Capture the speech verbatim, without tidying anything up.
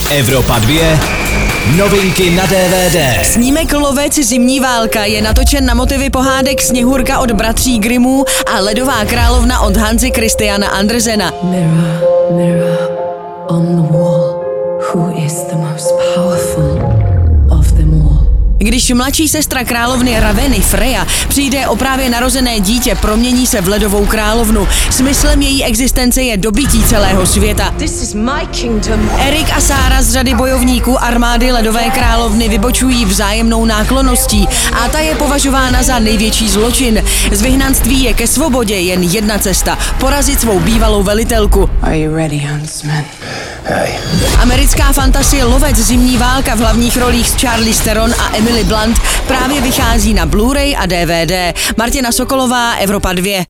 Evropa dva. Novinky na D V D. Snímek Lovec zimní válka je natočen na motivy pohádek Sněhurka od bratří Grimmů a Ledová královna od Hanse Christiana Andersena. Mirror, mirror on the wall, who is the most powerful of them all? Když mladší sestra královny Raveny, Freja, přijde o právě narozené dítě, promění se v Ledovou královnu. Smyslem její existence je dobytí celého světa. This is my kingdom. Erik a Sára z řady bojovníků armády Ledové královny vybočují vzájemnou náklonností a ta je považována za největší zločin. Z vyhnanství je ke svobodě jen jedna cesta – porazit svou bývalou velitelku. Are you ready, Huntsman? Hej. Americká fantasie Lovec zimní válka v hlavních rolích s Charlize Theron a Emily Blunt právě vychází na Blu-ray a D V D. Martina Sokolová, Evropa dva.